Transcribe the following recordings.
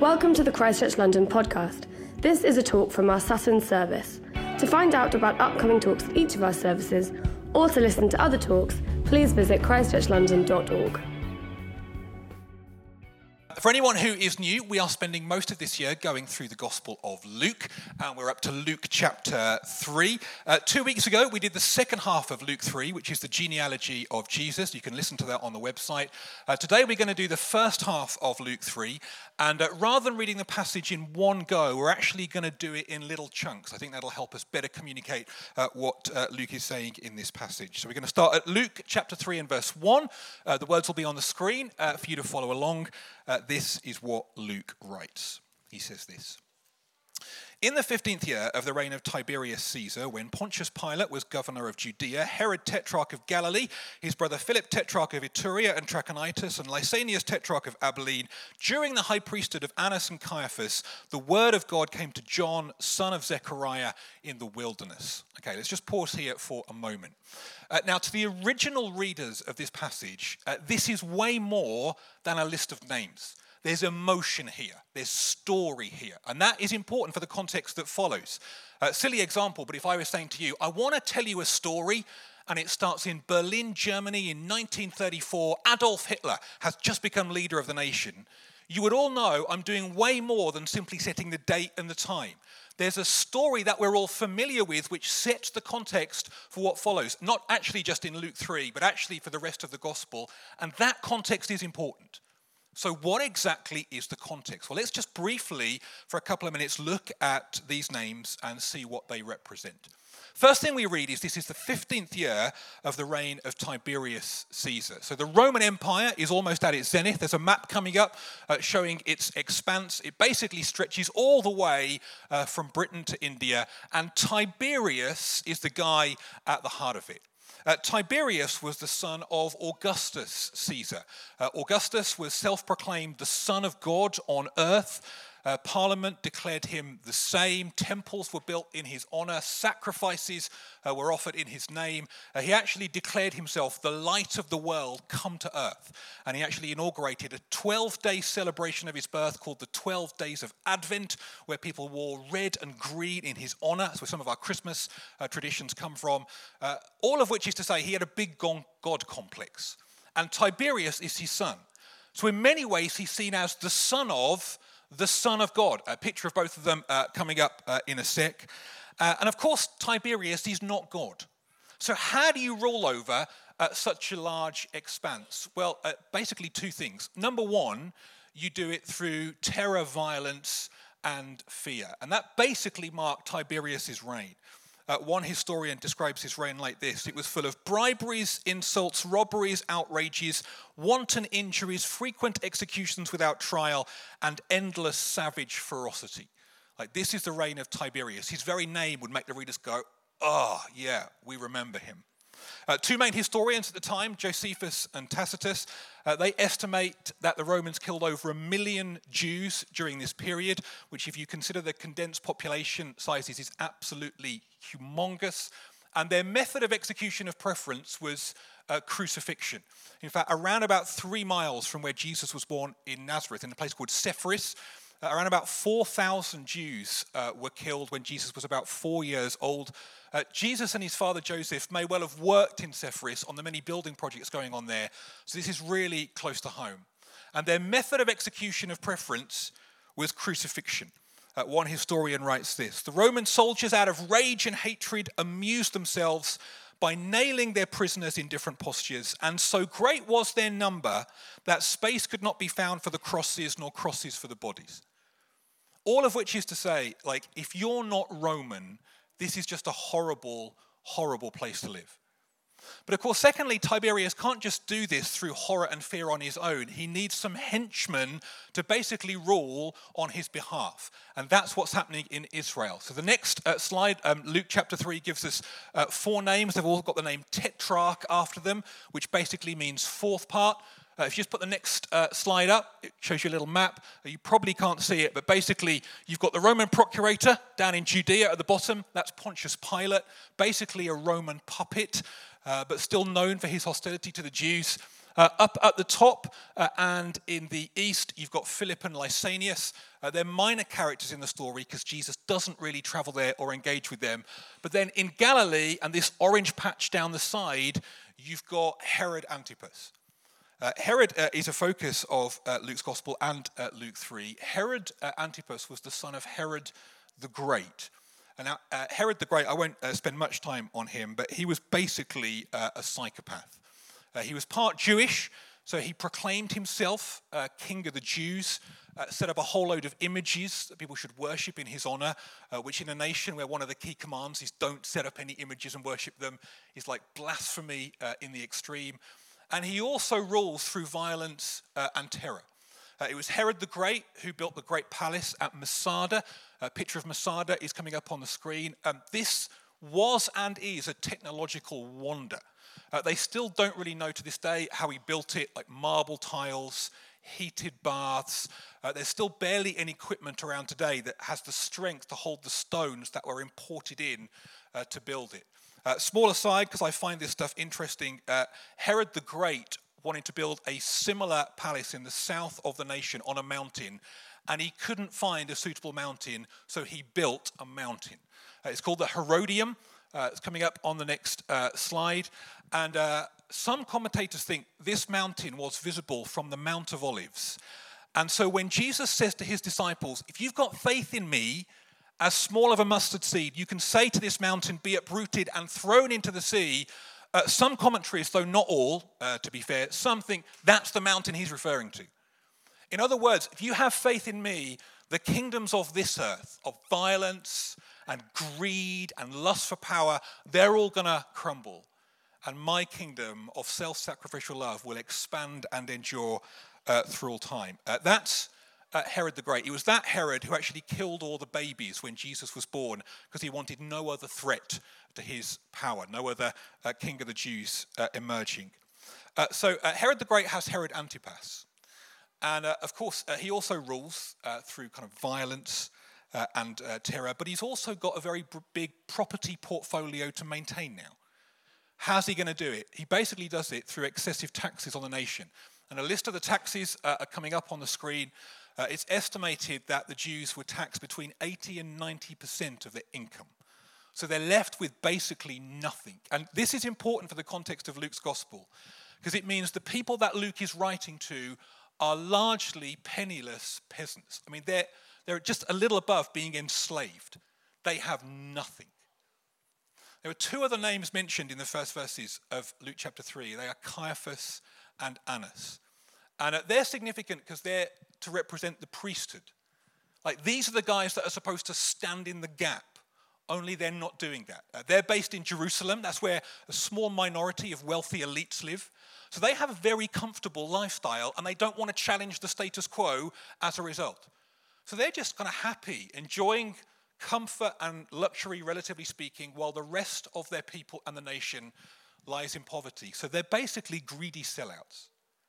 Welcome to the Christchurch London podcast. This is a talk from our Sutton service. To find out about upcoming talks at each of our services, or to listen to other talks, please visit christchurchlondon.org. For anyone who is new, we are spending most of this year going through the Gospel of Luke, and we're up to Luke chapter 3. 2 weeks ago, we did the second half of Luke 3, which is the genealogy of Jesus. You can listen to that on the website. Today, we're going to do the first half of Luke 3, and rather than reading the passage in one go, we're actually going to do it in little chunks. I think that'll help us better communicate what Luke is saying in this passage. So we're going to start at Luke chapter 3 and verse 1. The words will be on the screen for you to follow along. This is what Luke writes. He says this. In the 15th year of the reign of Tiberius Caesar, when Pontius Pilate was governor of Judea, Herod tetrarch of Galilee, his brother Philip tetrarch of Iturea and Trachonitis, and Lysanias tetrarch of Abilene, during the high priesthood of Annas and Caiaphas, the word of God came to John, son of Zechariah, in the wilderness. Okay, let's just pause here for a moment. Now, to the original readers of this passage, this is way more than a list of names. There's emotion here. There's story here. And that is important for the context that follows. Silly example, but if I was saying to you, I want to tell you a story, and it starts in Berlin, Germany in 1934. Adolf Hitler has just become leader of the nation. You would all know I'm doing way more than simply setting the date and the time. There's a story that we're all familiar with which sets the context for what follows. Not actually just in Luke 3, but actually for the rest of the gospel. And that context is important. So what exactly is the context? Well, let's just briefly, for a couple of minutes, look at these names and see what they represent. First thing we read is this is the 15th year of the reign of Tiberius Caesar. So the Roman Empire is almost at its zenith. There's a map coming up showing its expanse. It basically stretches all the way from Britain to India, and Tiberius is the guy at the heart of it. Tiberius was the son of Augustus Caesar. Augustus was self-proclaimed the son of God on earth. Parliament declared him the same. Temples were built in his honor. Sacrifices were offered in his name. He actually declared himself the light of the world come to earth. And he actually inaugurated a 12-day celebration of his birth called the 12 Days of Advent, where people wore red and green in his honor. That's where some of our Christmas traditions come from. All of which is to say he had a big God complex. And Tiberius is his son. So in many ways he's seen as the son of God. A picture of both of them coming up in a sec. And of course, Tiberius is not God. So how do you rule over such a large expanse? Well, basically two things. Number one, you do it through terror, violence, and fear. And that basically marked Tiberius's reign. One historian describes his reign like this. It was full of briberies, insults, robberies, outrages, wanton injuries, frequent executions without trial, and endless savage ferocity. Like, this is the reign of Tiberius. His very name would make the readers go, oh, yeah, we remember him. Two main historians at the time, Josephus and Tacitus, they estimate that the Romans killed over 1 million Jews during this period, which if you consider the condensed population sizes is absolutely humongous. And their method of execution of preference was crucifixion. In fact, around about 3 miles from where Jesus was born in Nazareth, in a place called Sepphoris, around about 4,000 Jews were killed when Jesus was about 4 years old. Jesus and his father Joseph may well have worked in Sepphoris on the many building projects going on there. So this is really close to home. And their method of execution of preference was crucifixion. One historian writes this: the Roman soldiers, out of rage and hatred, amused themselves by nailing their prisoners in different postures, and so great was their number that space could not be found for the crosses nor crosses for the bodies. All of which is to say, like, if you're not Roman, this is just a horrible, horrible place to live. But of course, secondly, Tiberius can't just do this through horror and fear on his own. He needs some henchmen to basically rule on his behalf. And that's what's happening in Israel. So the next slide, Luke chapter 3 gives us 4 names. They've all got the name Tetrarch after them, which basically means fourth part. If you just put the next slide up, it shows you a little map. You probably can't see it, but basically you've got the Roman procurator down in Judea at the bottom. That's Pontius Pilate, basically a Roman puppet, but still known for his hostility to the Jews. Up at the top and in the east, you've got Philip and Lysanias. They're minor characters in the story because Jesus doesn't really travel there or engage with them. But then in Galilee and this orange patch down the side, you've got Herod Antipas. Herod is a focus of Luke's Gospel and Luke 3. Herod Antipas was the son of Herod the Great. And now, Herod the Great, I won't spend much time on him, but he was basically a psychopath. He was part Jewish, so he proclaimed himself king of the Jews, set up a whole load of images that people should worship in his honor, which in a nation where one of the key commands is don't set up any images and worship them is like blasphemy in the extreme. And he also rules through violence and terror. It was Herod the Great who built the great palace at Masada. A picture of Masada is coming up on the screen. This was and is a technological wonder. They still don't really know to this day how he built it, like marble tiles, heated baths. There's still barely any equipment around today that has the strength to hold the stones that were imported in to build it. Small aside, because I find this stuff interesting, Herod the Great wanted to build a similar palace in the south of the nation on a mountain, and he couldn't find a suitable mountain, so he built a mountain. It's called the Herodium. It's coming up on the next slide. And some commentators think this mountain was visible from the Mount of Olives. And so when Jesus says to his disciples, if you've got faith in me, as small of a mustard seed, you can say to this mountain, be uprooted and thrown into the sea. Some commentaries, though not all, to be fair, some think that's the mountain he's referring to. In other words, if you have faith in me, the kingdoms of this earth, of violence and greed and lust for power, they're all going to crumble. And my kingdom of self-sacrificial love will expand and endure through all time. That's Herod the Great. It was that Herod who actually killed all the babies when Jesus was born because he wanted no other threat to his power, no other king of the Jews emerging. So Herod the Great has Herod Antipas. And of course, he also rules through kind of violence and terror, but he's also got a very big property portfolio to maintain now. How's he going to do it? He basically does it through excessive taxes on the nation. And a list of the taxes are coming up on the screen. It's estimated that the Jews were taxed between 80 and 90% of their income. So they're left with basically nothing. And this is important for the context of Luke's gospel, because it means the people that Luke is writing to are largely penniless peasants. I mean, they're just a little above being enslaved. They have nothing. There are two other names mentioned in the first verses of Luke chapter 3. They are Caiaphas and Annas. And they're significant because they're to represent the priesthood. Like, these are the guys that are supposed to stand in the gap, only they're not doing that. They're based in Jerusalem. That's where a small minority of wealthy elites live. So they have a very comfortable lifestyle, and they don't want to challenge the status quo as a result. So they're just kind of happy, enjoying comfort and luxury, relatively speaking, while the rest of their people and the nation lies in poverty. So they're basically greedy sellouts.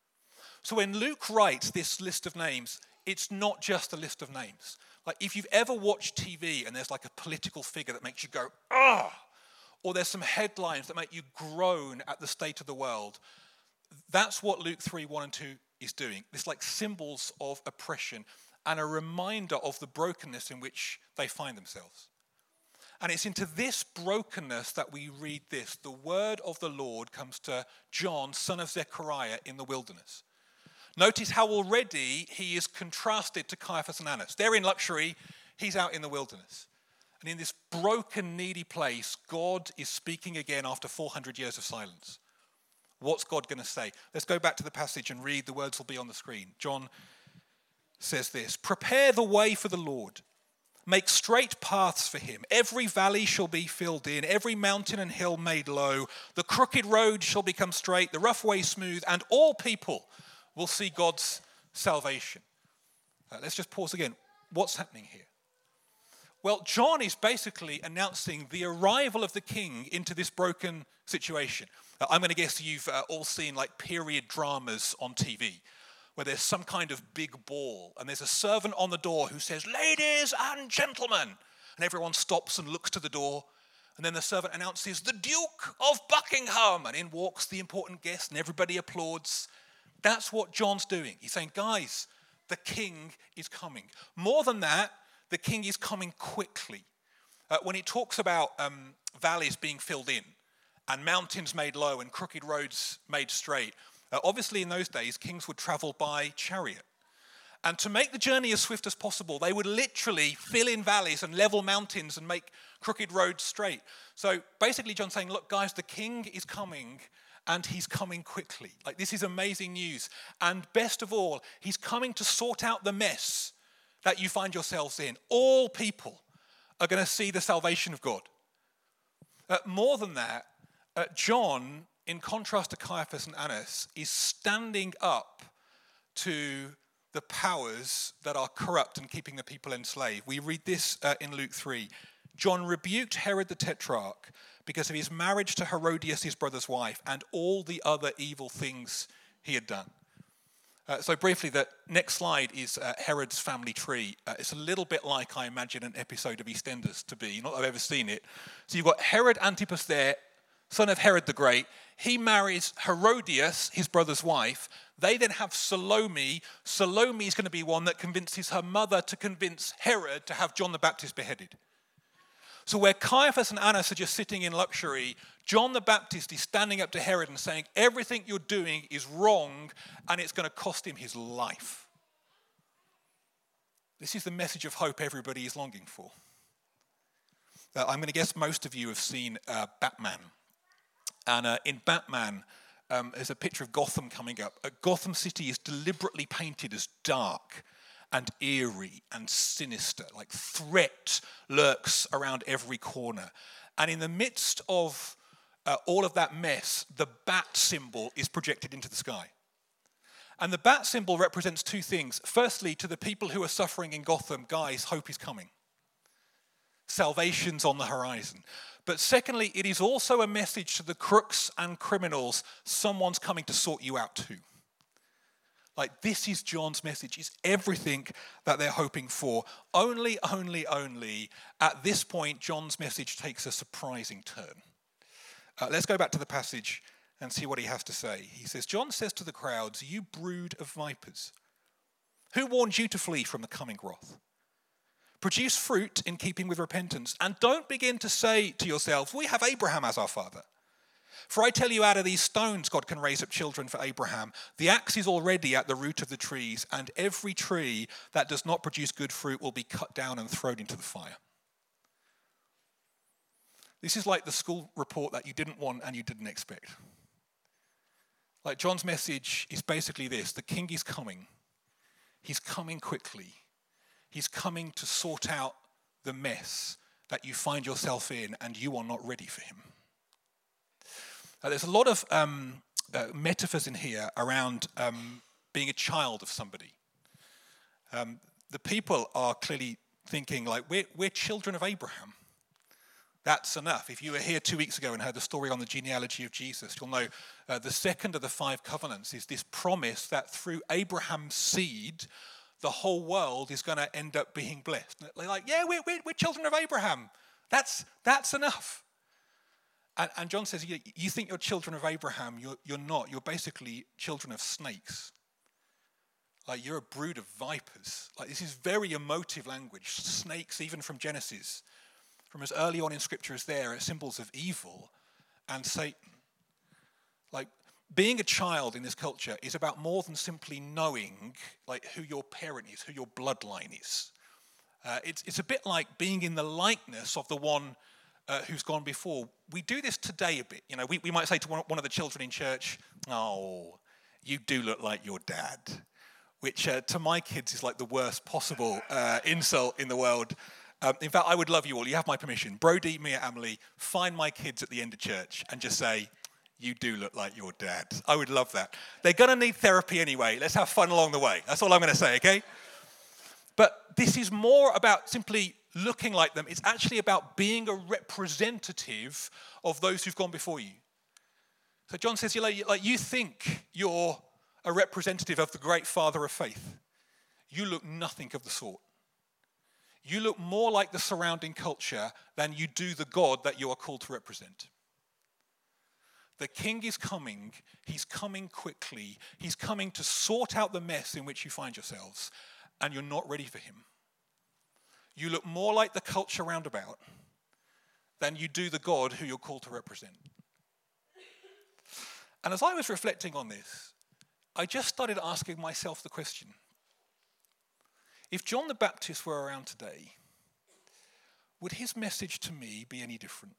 So when Luke writes this list of names, it's not just a list of names. Like, if you've ever watched TV and there's like a political figure that makes you go, ah, or there's some headlines that make you groan at the state of the world, that's what Luke 3, 1 and 2 is doing. It's like symbols of oppression and a reminder of the brokenness in which they find themselves. And it's into this brokenness that we read this. The word of the Lord comes to John, son of Zechariah, in the wilderness. Notice how already he is contrasted to Caiaphas and Annas. They're in luxury, he's out in the wilderness. And in this broken, needy place, God is speaking again after 400 years of silence. What's God going to say? Let's go back to the passage and read. The words will be on the screen. John says this: prepare the way for the Lord. Make straight paths for him. Every valley shall be filled in, every mountain and hill made low. The crooked road shall become straight, the rough way smooth, and all people will see God's salvation. Let's just pause again. What's happening here? Well, John is basically announcing the arrival of the king into this broken situation. I'm going to guess you've all seen like period dramas on TV, where there's some kind of big ball, and there's a servant on the door who says, ladies and gentlemen, and everyone stops and looks to the door, And then the servant announces, the Duke of Buckingham. And in walks the important guest and everybody applauds. That's what John's doing. He's saying, guys, the king is coming. More than that, the king is coming quickly. When he talks about valleys being filled in and mountains made low and crooked roads made straight, obviously in those days, kings would travel by chariot. And to make the journey as swift as possible, they would literally fill in valleys and level mountains and make crooked roads straight. So basically John's saying, look, guys, the king is coming and he's coming quickly. Like, this is amazing news. And best of all, he's coming to sort out the mess that you find yourselves in. All people are going to see the salvation of God. More than that, John, in contrast to Caiaphas and Annas, is standing up to the powers that are corrupt and keeping the people enslaved. We read this in Luke 3. John rebuked Herod the Tetrarch because of his marriage to Herodias, his brother's wife, and all the other evil things he had done. So briefly, the next slide is Herod's family tree. It's a little bit like I imagine an episode of EastEnders to be. Not that I've ever seen it. So you've got Herod Antipas there, son of Herod the Great. He marries Herodias, his brother's wife. They then have Salome. Salome is going to be one that convinces her mother to convince Herod to have John the Baptist beheaded. So where Caiaphas and Annas are just sitting in luxury, John the Baptist is standing up to Herod and saying, everything you're doing is wrong and it's going to cost him his life. This is the message of hope everybody is longing for. I'm going to guess most of you have seen Batman. And in Batman, there's a picture of Gotham coming up. Gotham City is deliberately painted as dark and eerie and sinister, like threat lurks around every corner. And in the midst of all of that mess, the bat symbol is projected into the sky. And the bat symbol represents two things. Firstly, to the people who are suffering in Gotham, guys, hope is coming. Salvation's on the horizon. But secondly, it is also a message to the crooks and criminals, someone's coming to sort you out too. Like, this is John's message. It's everything that they're hoping for. Only at this point, John's message takes a surprising turn. Let's go back to the passage and see what he has to say. He says, John says to the crowds, you brood of vipers, who warned you to flee from the coming wrath? Produce fruit in keeping with repentance, and don't begin to say to yourselves, we have Abraham as our father. For I tell you, out of these stones God can raise up children for Abraham. The axe is already at the root of the trees, and every tree that does not produce good fruit will be cut down and thrown into the fire. This is like the school report that you didn't want and you didn't expect. Like, John's message is basically this: the king is coming. He's coming quickly. He's coming to sort out the mess that you find yourself in, and you are not ready for him. There's a lot of metaphors in here around being a child of somebody. The people are clearly thinking, like, we're children of Abraham. That's enough. If you were here 2 weeks ago and heard the story on the genealogy of Jesus, you'll know the second of the 5 covenants is this promise that through Abraham's seed, the whole world is going to end up being blessed. And they're like, yeah, we're children of Abraham. That's enough. And John says, you think you're children of Abraham. You're not. You're basically children of snakes. Like, you're a brood of vipers. Like, this is very emotive language. Snakes, even from Genesis, from as early on in Scripture as there, are symbols of evil and Satan. Like, being a child in this culture is about more than simply knowing, like, who your parent is, who your bloodline is. It's a bit like being in the likeness of the one who's gone before. We do this today a bit. You know, we might say to one of the children in church, oh, you do look like your dad, which to my kids is like the worst possible insult in the world. In fact, I would love you all. You have my permission. Brody, Mia, Emily, find my kids at the end of church and just say, you do look like your dad. I would love that. They're going to need therapy anyway. Let's have fun along the way. That's all I'm going to say, okay? But this is more about simply looking like them. It's actually about being a representative of those who've gone before you. So John says, you think you're a representative of the great father of faith. You look nothing of the sort. you look more like the surrounding culture than you do the God that you are called to represent. The king is coming. He's coming quickly. He's coming to sort out the mess in which you find yourselves, and you're not ready for him. You look more like the culture roundabout than you do the God who you're called to represent. And as I was reflecting on this, I just started asking myself the question, if John the Baptist were around today, would his message to me be any different?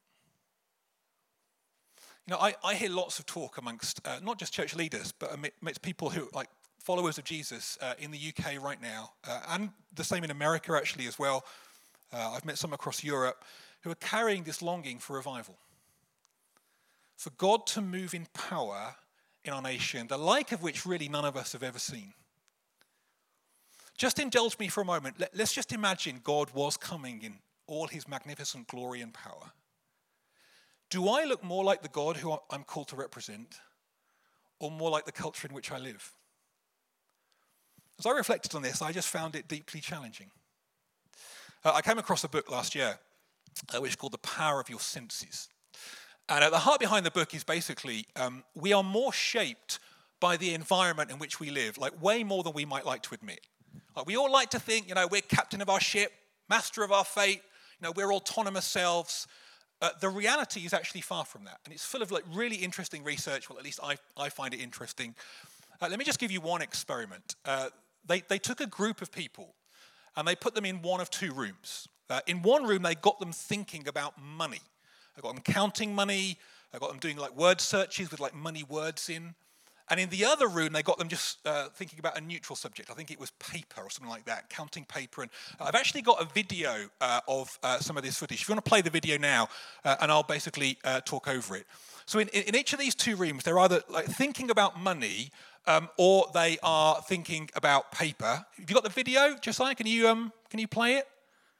You know, I hear lots of talk amongst not just church leaders, but amidst people who like followers of Jesus in the UK right now, and the same in America actually as well. I've met some across Europe who are carrying this longing for revival, for God to move in power in our nation, the like of which really none of us have ever seen. Just indulge me for a moment. Let's just imagine God was coming in all his magnificent glory and power. Do I look more like the God who I'm called to represent, or more like the culture in which I live? As I reflected on this, I just found it deeply challenging. I came across a book last year, which is called The Power of Your Senses. And the heart behind the book is basically, we are more shaped by the environment in which we live, like way more than we might like to admit. Like we all like to think, you know, we're captain of our ship, master of our fate, you know, we're autonomous selves. The reality is actually far from that. And it's full of like really interesting research. Well, at least I find it interesting. Let me just give you one experiment. They took a group of people and they put them in one of two rooms. In one room, they got them thinking about money. They got them counting money. They got them doing like word searches with like money words in. And in the other room, they got them just thinking about a neutral subject. I think it was paper or something like that, counting paper. And I've actually got a video of some of this footage. If you want to play the video now, and I'll basically talk over it. So in each of these two rooms, they're either like thinking about money or they are thinking about paper. Have you got the video, Josiah? Can you play it?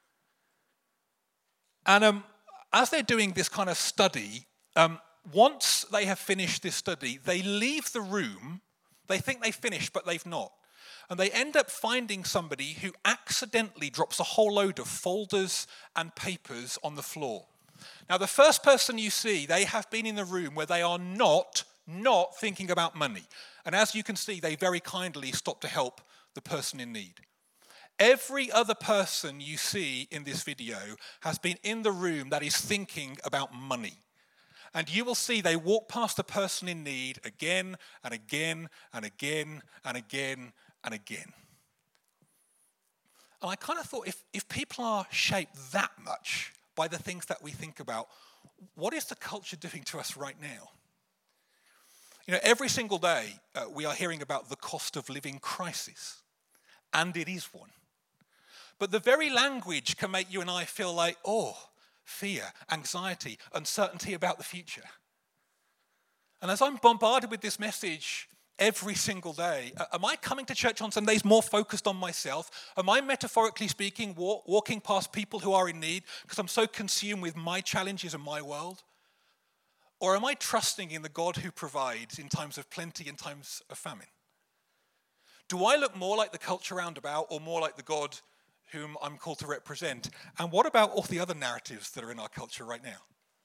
And as they're doing this kind of study, once they have finished this study, they leave the room. They think they've finished, but they've not. And they end up finding somebody who accidentally drops a whole load of folders and papers on the floor. Now, the first person you see, they have been in the room where they are not thinking about money. And as you can see, they very kindly stop to help the person in need. Every other person you see in this video has been in the room that is thinking about money. And you will see they walk past the person in need again and again and again and again and again. And I kind of thought, if people are shaped that much by the things that we think about, what is the culture doing to us right now? You know, every single day we are hearing about the cost of living crisis, and it is one. But the very language can make you and I feel like, fear, anxiety, uncertainty about the future. And as I'm bombarded with this message every single day, am I coming to church on Sundays more focused on myself? Am I, metaphorically speaking, walking past people who are in need because I'm so consumed with my challenges and my world? Or am I trusting in the God who provides in times of plenty and times of famine? Do I look more like the culture roundabout or more like the God whom I'm called to represent? And what about all the other narratives that are in our culture right now?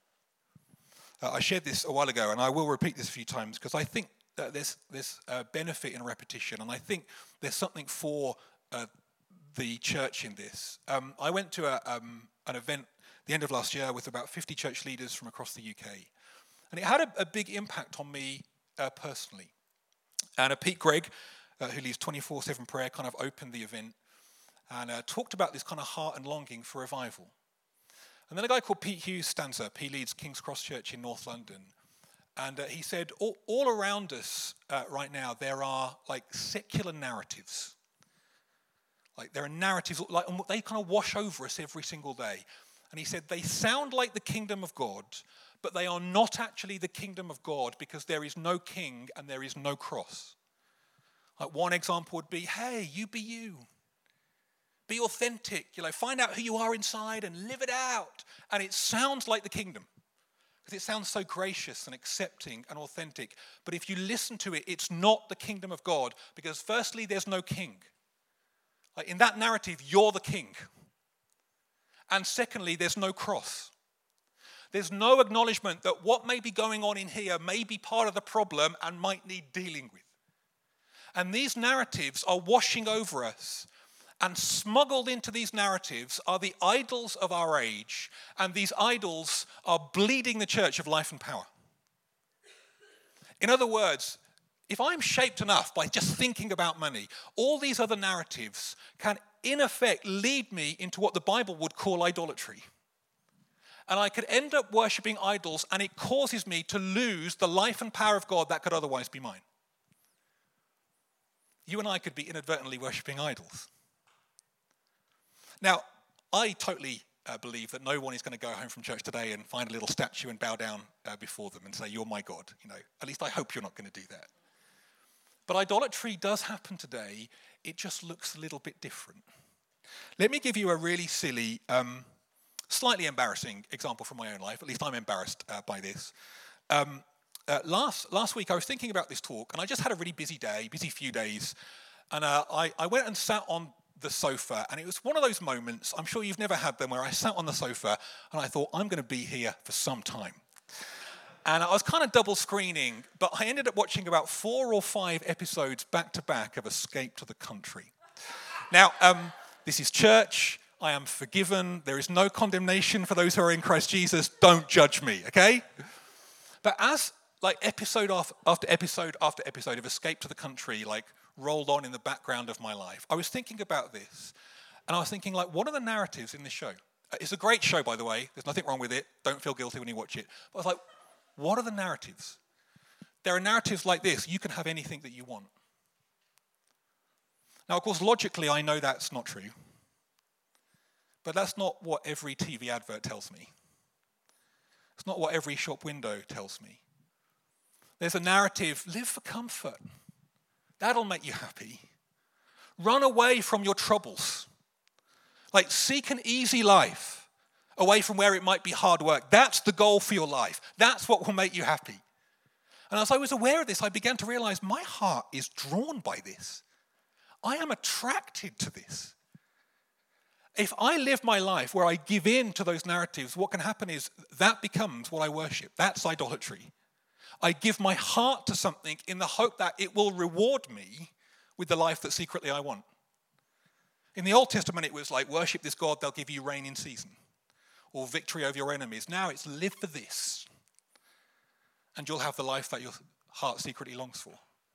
I shared this a while ago, and I will repeat this a few times because I think that there's benefit in repetition, and I think there's something for the church in this. I went to an event at the end of last year with about 50 church leaders from across the UK, and it had a big impact on me personally. And Pete Gregg, who leads 24/7 prayer, kind of opened the event and talked about this kind of heart and longing for revival. And then a guy called Pete Hughes stands up. He leads King's Cross Church in North London. And he said, all around us right now, there are like secular narratives. Like there are narratives, like they kind of wash over us every single day. And he said, they sound like the kingdom of God, but they are not actually the kingdom of God because there is no king and there is no cross. Like one example would be, hey, you be you. Be authentic, find out who you are inside and live it out. And it sounds like the kingdom because it sounds so gracious and accepting and authentic. But if you listen to it, it's not the kingdom of God because firstly, there's no king. Like in that narrative, you're the king. And secondly, there's no cross. There's no acknowledgement that what may be going on in here may be part of the problem and might need dealing with. And these narratives are washing over us. And smuggled into these narratives are the idols of our age. And these idols are bleeding the church of life and power. In other words, if I'm shaped enough by just thinking about money, all these other narratives can, in effect, lead me into what the Bible would call idolatry. And I could end up worshipping idols, and it causes me to lose the life and power of God that could otherwise be mine. You and I could be inadvertently worshipping idols. Now, I totally believe that no one is going to go home from church today and find a little statue and bow down before them and say, "You're my God." At least I hope you're not going to do that. But idolatry does happen today. It just looks a little bit different. Let me give you a really silly, slightly embarrassing example from my own life. At least I'm embarrassed by this. Last week I was thinking about this talk, and I just had a really busy few days. And I went and sat on the sofa, and it was one of those moments, I'm sure you've never had them, where I sat on the sofa and I thought, I'm going to be here for some time. And I was kind of double screening, but I ended up watching about 4 or 5 episodes back to back of Escape to the Country. Now, this is church. I am forgiven. There is no condemnation for those who are in Christ Jesus. Don't judge me, okay? But as episode after episode after episode of Escape to the Country rolled on in the background of my life, I was thinking about this, and I was thinking, what are the narratives in this show? It's a great show, by the way. There's nothing wrong with it. Don't feel guilty when you watch it. But I was like, what are the narratives? There are narratives like this. You can have anything that you want. Now, of course, logically, I know that's not true. But that's not what every TV advert tells me. It's not what every shop window tells me. There's a narrative, live for comfort. That'll make you happy. Run away from your troubles. Seek an easy life away from where it might be hard work. That's the goal for your life. That's what will make you happy. And as I was aware of this, I began to realize my heart is drawn by this. I am attracted to this. If I live my life where I give in to those narratives, what can happen is that becomes what I worship. That's idolatry. I give my heart to something in the hope that it will reward me with the life that secretly I want. In the Old Testament, it was worship this God, they'll give you rain in season, or victory over your enemies. Now it's live for this, and you'll have the life that your heart secretly longs for.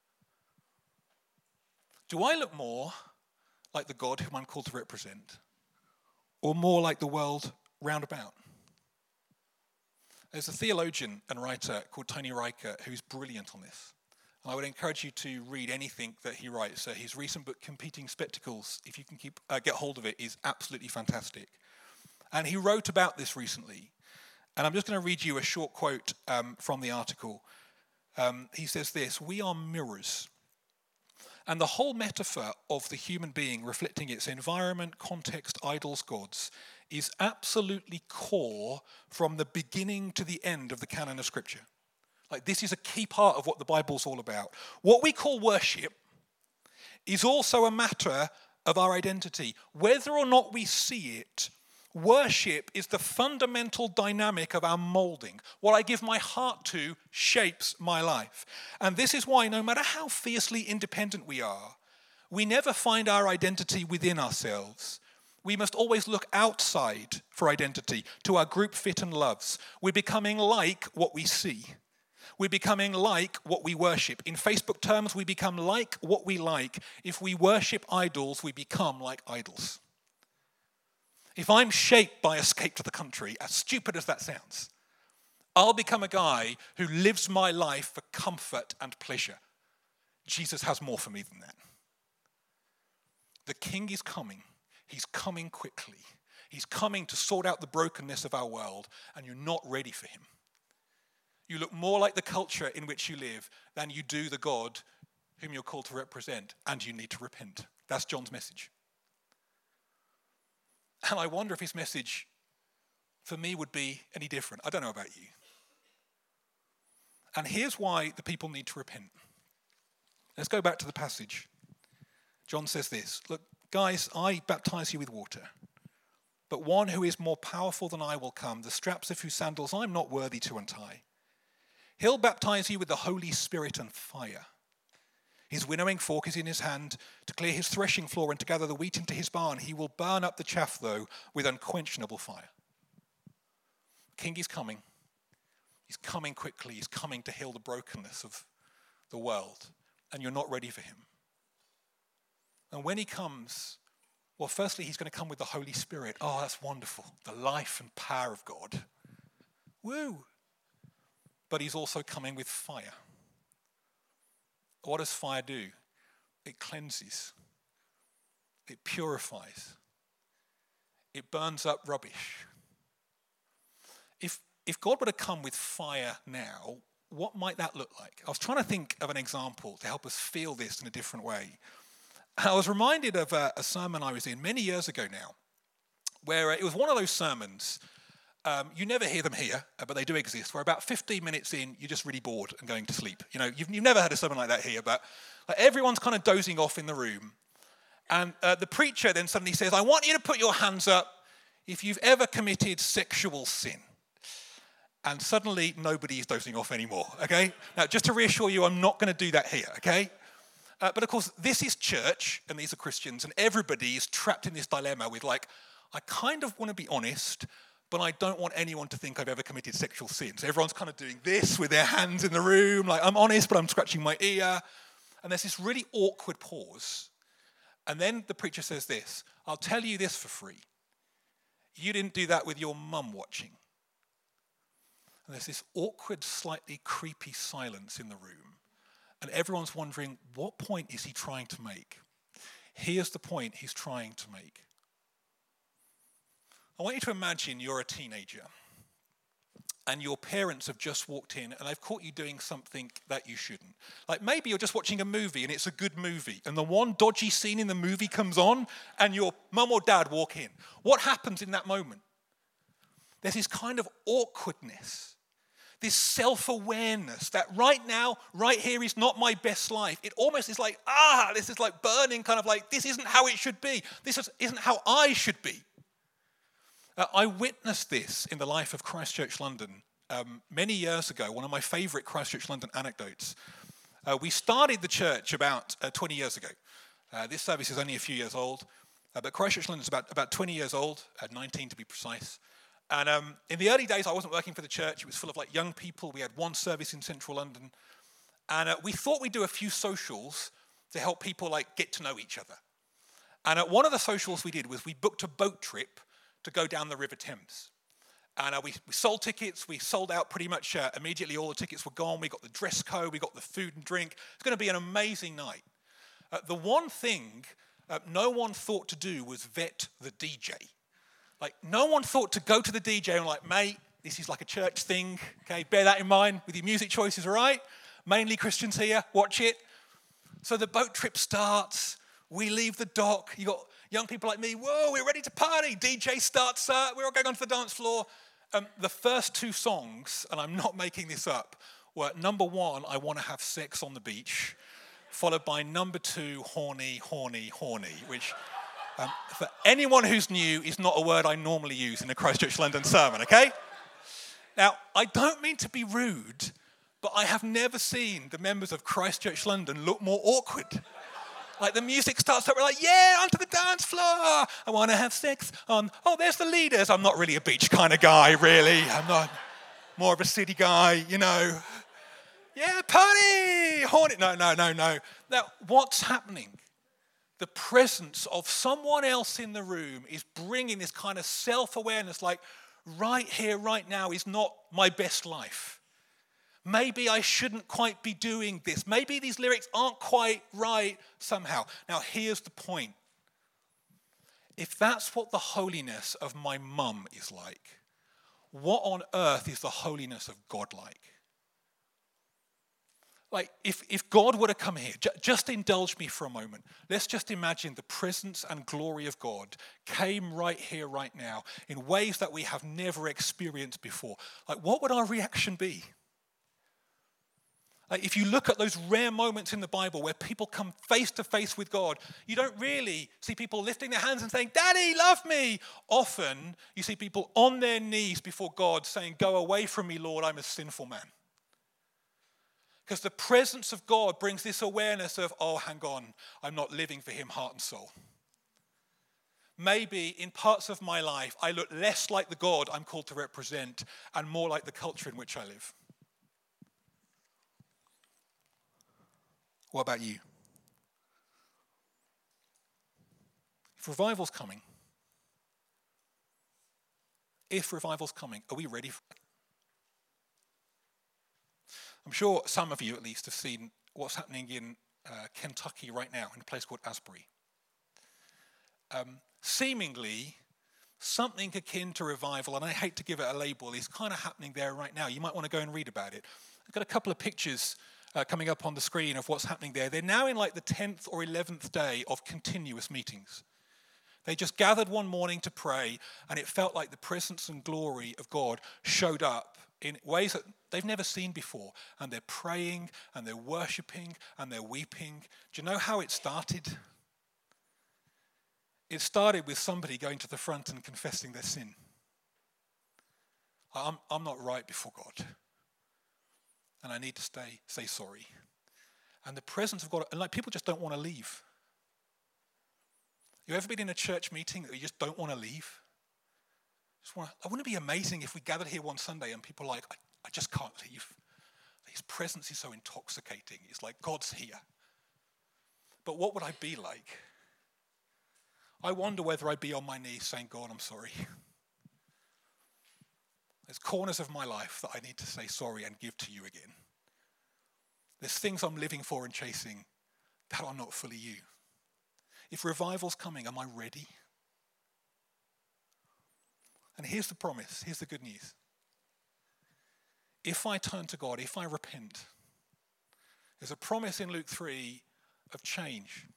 Do I look more like the God whom I'm called to represent, or more like the world round about? There's a theologian and writer called Tony Riker who's brilliant on this. And I would encourage you to read anything that he writes. His recent book, Competing Spectacles, if you can get hold of it, is absolutely fantastic. And he wrote about this recently. And I'm just going to read you a short quote from the article. He says this: "We are mirrors. And the whole metaphor of the human being reflecting its environment, context, idols, gods, is absolutely core from the beginning to the end of the canon of Scripture." This is a key part of what the Bible's all about. What we call worship is also a matter of our identity. Whether or not we see it, worship is the fundamental dynamic of our molding. What I give my heart to shapes my life. And this is why no matter how fiercely independent we are, we never find our identity within ourselves. We must always look outside for identity, to our group fit and loves. We're becoming like what we see. We're becoming like what we worship. In Facebook terms, we become like what we like. If we worship idols, we become like idols. If I'm shaped by Escape to the Country, as stupid as that sounds, I'll become a guy who lives my life for comfort and pleasure. Jesus has more for me than that. The King is coming. He's coming quickly. He's coming to sort out the brokenness of our world, and you're not ready for him. You look more like the culture in which you live than you do the God whom you're called to represent, and you need to repent. That's John's message. And I wonder if his message for me would be any different. I don't know about you. And here's why the people need to repent. Let's go back to the passage. John says this: "Look, guys, I baptize you with water. but one who is more powerful than I will come, the straps of whose sandals I'm not worthy to untie. He'll baptize you with the Holy Spirit and fire. His winnowing fork is in his hand to clear his threshing floor and to gather the wheat into his barn. He will burn up the chaff, though, with unquenchable fire. King is coming. He's coming quickly. He's coming to heal the brokenness of the world, and you're not ready for him. And when he comes, well, firstly, he's going to come with the Holy Spirit. Oh, that's wonderful. The life and power of God. Woo! But he's also coming with fire. What does fire do? It cleanses. It purifies. It burns up rubbish. If God were to come with fire now, what might that look like? I was trying to think of an example to help us feel this in a different way. I was reminded of a sermon I was in many years ago now, where it was one of those sermons, you never hear them here, but they do exist, where about 15 minutes in, you're just really bored and going to sleep. You know, you've never heard a sermon like that here, but like, everyone's kind of dozing off in the room. And the preacher then suddenly says, I want you to put your hands up if you've ever committed sexual sin. And suddenly, nobody is dozing off anymore, okay? Now, just to reassure you, I'm not going to do that here, okay? But of course, this is church, and these are Christians, and everybody is trapped in this dilemma with like, I kind of want to be honest, but I don't want anyone to think I've ever committed sexual sin. So everyone's kind of doing this with their hands in the room, like, I'm honest, but I'm scratching my ear. And there's this really awkward pause. And then the preacher says this, I'll tell you this for free. You didn't do that with your mum watching. And there's this awkward, slightly creepy silence in the room. And everyone's wondering, what point is he trying to make? Here's the point he's trying to make. I want you to imagine you're a teenager and your parents have just walked in and they've caught you doing something that you shouldn't. Like maybe you're just watching a movie and it's a good movie and the one dodgy scene in the movie comes on and your mum or dad walk in. What happens in that moment? There's this kind of awkwardness. This self-awareness that right now, right here is not my best life. It almost is like, this is like burning, kind of like, this isn't how it should be. This isn't how I should be. I witnessed this in the life of Christchurch London many years ago, one of my favorite Christchurch London anecdotes. We started the church about 20 years ago. This service is only a few years old, but Christchurch London is about 20 years old, 19 to be precise. And in the early days, I wasn't working for the church. It was full of like young people. We had one service in central London. And we thought we'd do a few socials to help people like get to know each other. And one of the socials we did was we booked a boat trip to go down the River Thames. And we sold tickets. We sold out pretty much immediately. All the tickets were gone. We got the dress code. We got the food and drink. It's going to be an amazing night. The one thing no one thought to do was vet the DJ. Like, no one thought to go to the DJ and like, mate, this is like a church thing, okay? Bear that in mind with your music choices, all right? Mainly Christians here, watch it. So the boat trip starts. We leave the dock. You got young people like me, whoa, we're ready to party. DJ starts, we're all going onto the dance floor. The first two songs, and I'm not making this up, were number one, I Want to Have Sex on the Beach, followed by number two, Horny, Horny, Horny, which... for anyone who's new, is not a word I normally use in a Christchurch London sermon, okay? Now, I don't mean to be rude, but I have never seen the members of Christchurch London look more awkward. Like the music starts up, we're like, yeah, onto the dance floor. I want to have sex on, there's the leaders. I'm not really a beach kind of guy, really. I'm not more of a city guy, you know. Yeah, party, horny. No. Now, what's happening? The presence of someone else in the room is bringing this kind of self-awareness, like right here, right now is not my best life. Maybe I shouldn't quite be doing this. Maybe these lyrics aren't quite right somehow. Now, here's the point. If that's what the holiness of my mum is like, what on earth is the holiness of God like? Like, if God were to come here, just indulge me for a moment. Let's just imagine the presence and glory of God came right here, right now, in ways that we have never experienced before. Like, what would our reaction be? If you look at those rare moments in the Bible where people come face to face with God, you don't really see people lifting their hands and saying, "Daddy, love me." Often, you see people on their knees before God saying, "Go away from me, Lord, I'm a sinful man." Because the presence of God brings this awareness of, oh, hang on, I'm not living for him heart and soul. Maybe in parts of my life, I look less like the God I'm called to represent and more like the culture in which I live. What about you? If revival's coming, are we ready for it? I'm sure some of you at least have seen what's happening in Kentucky right now in a place called Asbury. Seemingly, something akin to revival, and I hate to give it a label, is kind of happening there right now. You might want to go and read about it. I've got a couple of pictures coming up on the screen of what's happening there. They're now in like the 10th or 11th day of continuous meetings. They just gathered one morning to pray, and it felt like the presence and glory of God showed up in ways that they've never seen before. And they're praying, and they're worshiping, and they're weeping. Do you know how it started? It started with somebody going to the front and confessing their sin. I'm not right before God. And I need to say sorry. And the presence of God, and like people just don't want to leave. You ever been in a church meeting that you just don't want to leave? Wouldn't it be amazing if we gathered here one Sunday and people are like, I just can't leave. His presence is so intoxicating. It's like God's here. But what would I be like? I wonder whether I'd be on my knees saying, God, I'm sorry. There's corners of my life that I need to say sorry and give to you again. There's things I'm living for and chasing that are not fully you. If revival's coming, am I ready? And here's the promise, here's the good news. If I turn to God, if I repent, there's a promise in Luke 3 of change.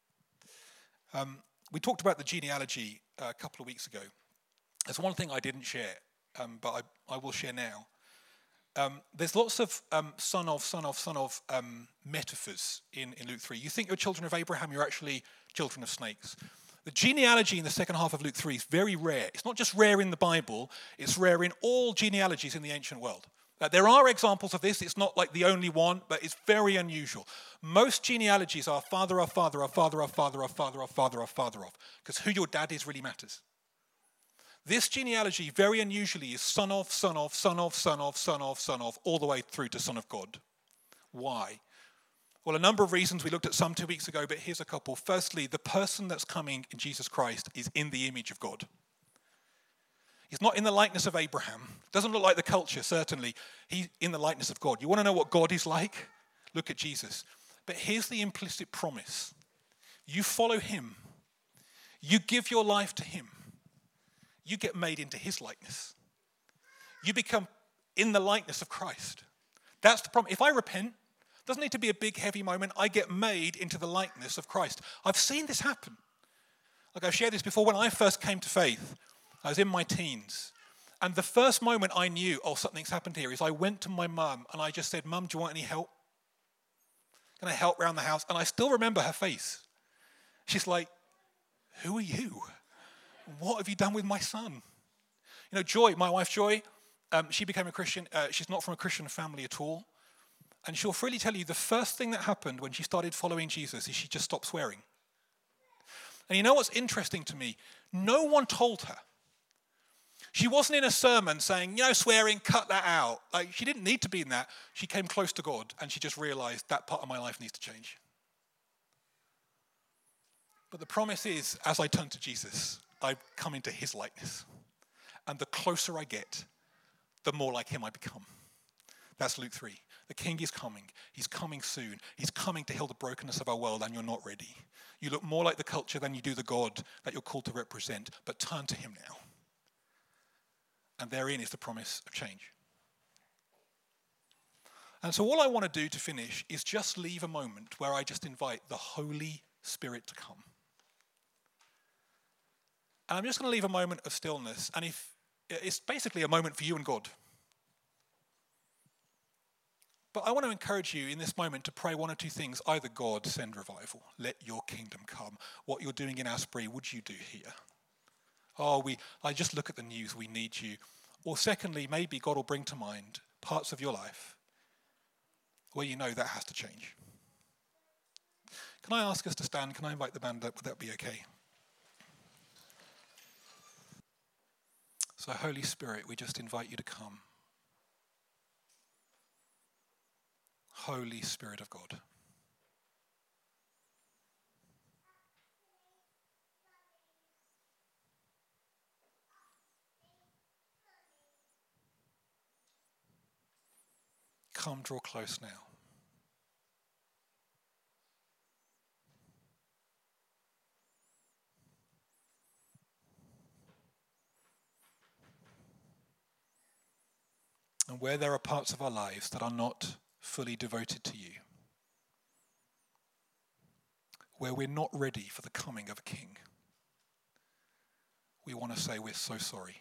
We talked about the genealogy a couple of weeks ago. There's one thing I didn't share, but I will share now. There's lots of son of metaphors in Luke 3. You think you're children of Abraham, you're actually children of snakes. The genealogy in the second half of Luke 3 is very rare. It's not just rare in the Bible, it's rare in all genealogies in the ancient world. There are examples of this. It's not like the only one, but it's very unusual. Most genealogies are father of father of father of father of father of father of father of, because who your dad is really matters. This genealogy, very unusually, is son of, son of, son of, son of, son of, son of, all the way through to Son of God. Why? Well, a number of reasons. We looked at some 2 weeks ago, but here's a couple. Firstly, the person that's coming in Jesus Christ is in the image of God. He's not in the likeness of Abraham. Doesn't look like the culture, certainly. He's in the likeness of God. You want to know what God is like? Look at Jesus. But here's the implicit promise. You follow him. You give your life to him. You get made into his likeness. You become in the likeness of Christ. That's the promise. If I repent, it doesn't need to be a big, heavy moment. I get made into the likeness of Christ. I've seen this happen. Like I've shared this before. When I first came to faith, I was in my teens. And the first moment I knew, oh, something's happened here, is I went to my mum and I just said, Mum, do you want any help? Can I help around the house? And I still remember her face. She's like, who are you? What have you done with my son? You know, Joy, my wife Joy, she became a Christian. She's not from a Christian family at all. And she'll freely tell you the first thing that happened when she started following Jesus is she just stopped swearing. And you know what's interesting to me? No one told her. She wasn't in a sermon saying, swearing, cut that out. Like, she didn't need to be in that. She came close to God and she just realized that part of my life needs to change. But the promise is, as I turn to Jesus, I come into his likeness. And the closer I get, the more like him I become. That's Luke 3. The King is coming. He's coming soon. He's coming to heal the brokenness of our world, and you're not ready. You look more like the culture than you do the God that you're called to represent. But turn to him now. And therein is the promise of change. And so all I want to do to finish is just leave a moment where I just invite the Holy Spirit to come. And I'm just going to leave a moment of stillness. And if it's basically a moment for you and God. But I want to encourage you in this moment to pray one or two things. Either God, send revival, let your kingdom come. What you're doing in Asbury, would you do here? I just look at the news, we need you. Or secondly, maybe God will bring to mind parts of your life where you know that has to change. Can I ask us to stand? Can I invite the band up? Would that be okay? So Holy Spirit, we just invite you to come. Holy Spirit of God. Come, draw close now. And where there are parts of our lives that are not fully devoted to you, where we're not ready for the coming of a king, we want to say we're so sorry.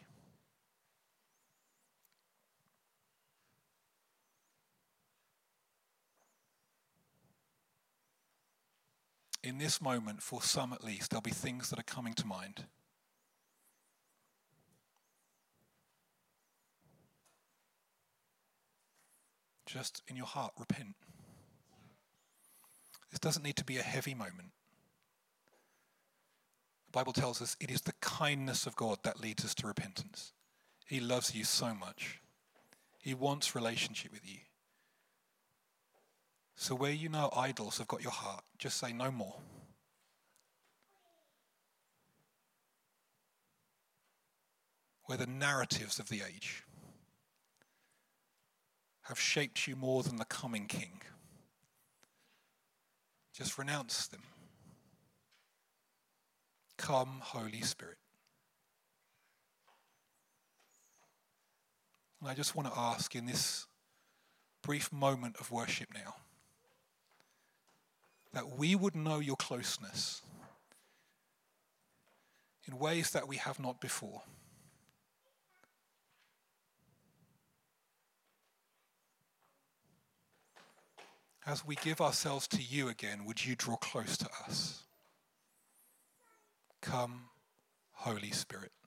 In this moment, for some at least, there'll be things that are coming to mind. Just in your heart, repent. This doesn't need to be a heavy moment. The Bible tells us it is the kindness of God that leads us to repentance. He loves you so much. He wants relationship with you. So where you know idols have got your heart, just say no more. Where the narratives of the age have shaped you more than the coming king, just renounce them. Come, Holy Spirit. And I just want to ask in this brief moment of worship now, that we would know your closeness in ways that we have not before. As we give ourselves to you again, would you draw close to us? Come, Holy Spirit.